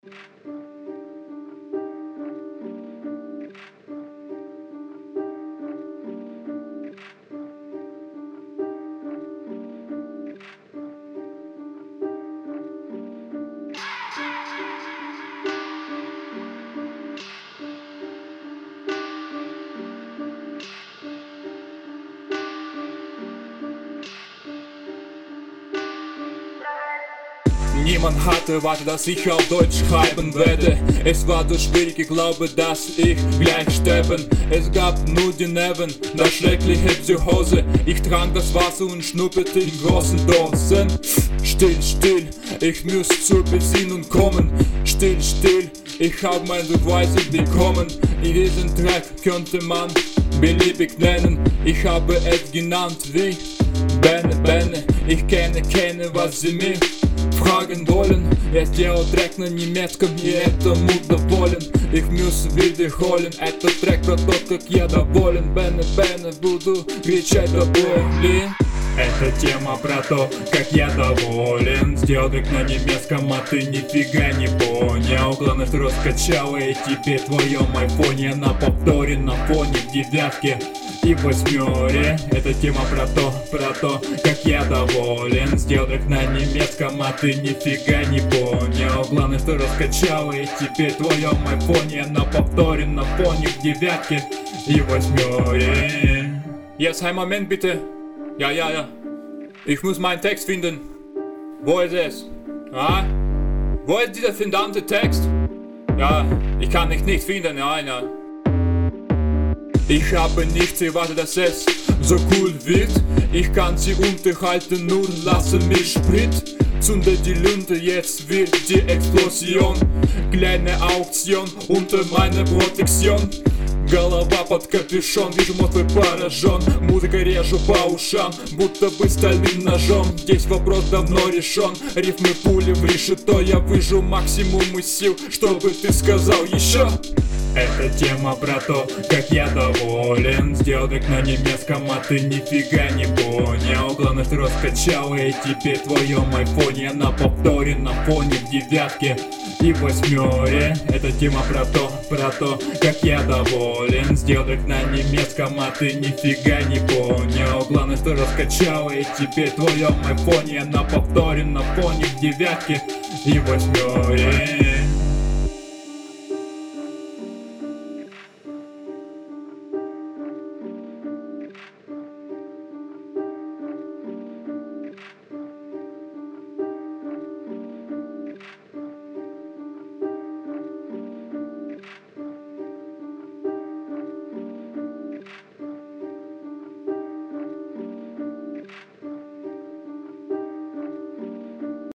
Niemand hatte erwartet, dass ich auf Deutsch schreiben werde. Es war so schwierig, ich glaube, dass ich gleich sterben. Es gab nur die Nerven, das schreckliche Psychose. Ich trank das Wasser und schnupperte in großen Dosen. Still, still, ich muss zur Besinnung kommen. Still, still, ich hab meine Beweise bekommen. In diesem Track könnte man beliebig nennen. Ich habe es genannt wie Bene, Bene. Ich kenne, was sie mir fragen wollen. Я сделал трек на немецком, и это муд доволен. Ich muss wiederholen, этот трек про то, как я доволен. Бене, Бене, буду кричать до боли. Это тема про то, как я доволен. Сделал трек на немецком, а ты нифига не понял. Главное, что раскачало, и теперь в твоем айфоне на повторе, на фоне в девятке и в восьмере. Это тема про то, как я доволен. Сделал трек на немецком, а ты нифига не понял. Главное, что раскачало, и теперь в твоем айфоне на повторе, на фоне в девятке и в восьмере. Jetzt ein Moment bitte. Ja. Ich muss meinen Text finden. Wo ist es? Ah? Wo ist dieser verdammte Text? Ja, ich kann ihn nicht finden. Ja. Ich habe nicht erwartet, dass es so cool wird. Ich kann sie unterhalten, nur lassen mich Sprit. Zünde die Lunte, jetzt wird die Explosion. Kleine Auktion unter meiner Protektion. Голова под капюшон, вижу мозг поражен. Музыка режу по ушам, будто бы стальным ножом. Здесь вопрос давно решен, рифмы пули в решето. Я выжу максимум из сил, чтобы ты сказал еще. Это тема про то, как я доволен. Сделал трек на немецком, а ты нифига не понял. Главное, что раскачало, и теперь в твоем айфоне на повторе, на фоне в девятке и в восьмере. Это тема про то, как я доволен. Сделал трек на немецком, а ты нифига не понял. Главное, что раскачало, и теперь в твоем айфоне на повторе, на фоне в девятке и в восьмере.